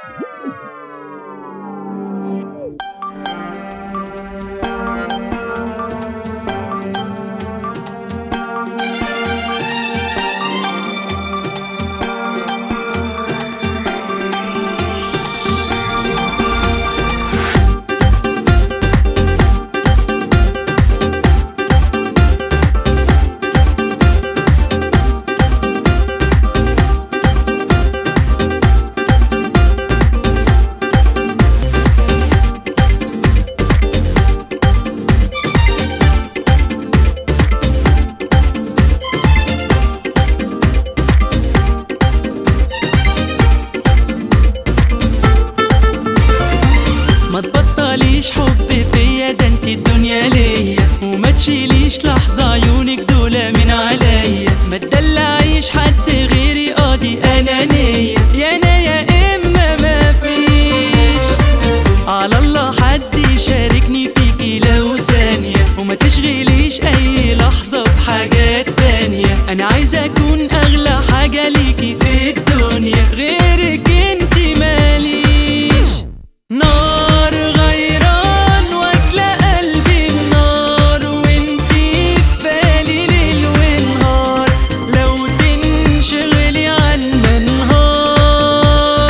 ما تبطليش حب فيا، ده انت الدنيا ليا، وما تشيليش لحظة عيونك دول من عليا. ما تدلعيش حد غيري، قاضي انانية، يا انا يا اما ما فيش. على الله حد يشاركني فيكي لو ثانية، وما تشغليش اي لحظة بحاجات تانية. انا عايزة اكون اغلى حاجة ليكي في الدنيا، غيرك انت ماليش. نار غيران واكلة قلبي النار، وانتي في بالي ليل ونهار، لو تنشغلي عنا نهار.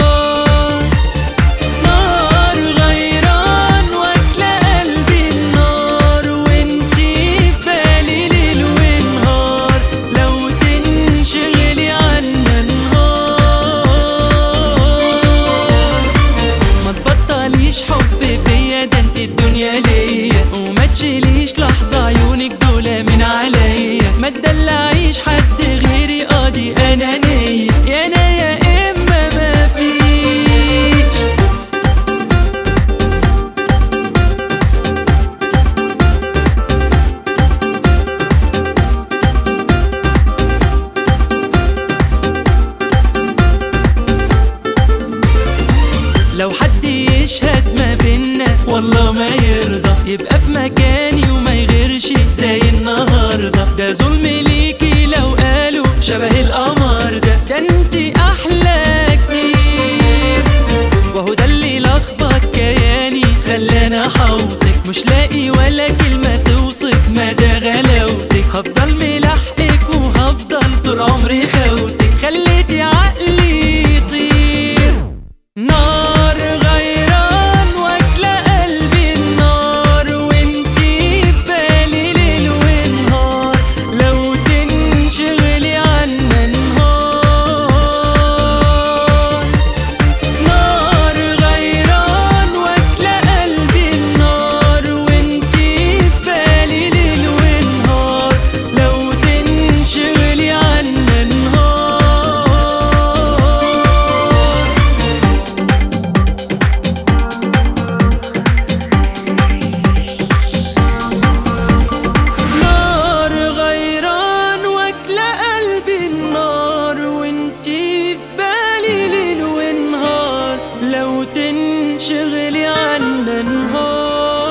نار غيران واكلة قلبي النار، وانتي في بالي ليل ونهار، لو تنشغلي عنا نهار. ما تبطليش حب فيا، ده انت الدنيا ليا، وما تشيليش لحظة عيونك دول من عليا. ما تدلعيش حد غيري، قاضي انانية، يا انا يا اما ما فيش. لو حد يشهد ما بينا والله ما يرضى، يبقى في مكاني وما يغيرش زي النهارده. ده ظلم ليكي لو قالوا شبه القمر، ده انتي احلى كتير. وهو ده اللي لخبط كياني خلاني احوطك، مش لاقي ولا كلمة توصف مدى غلاوتك. هفضل ملاحقك وهفضل طول عمري خوتك، خليتي عقلي يطير. نار غيران واكلة قلبي النار، وانتي في بالي ليل ونهار، لو تنشغلي عنا نهار. نار غيران واكلة قلبي النار، وانتي في بالي ليل ونهار، لو تنشغلي عنا نهار. نار غيران واكلة قلبي النار، وانتي في بالي ليل ونهار، لو تنشغلي عنا نهار.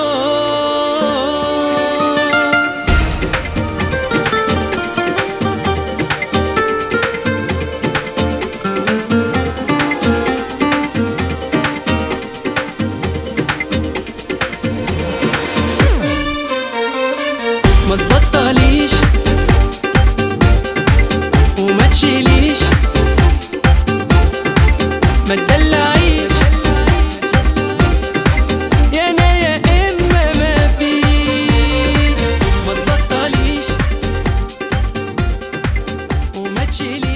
ما تبطليش وما تشيليش، ما تدلعيش، يا انا يا اما ما فيش. ما تبطليش وما تشيليش.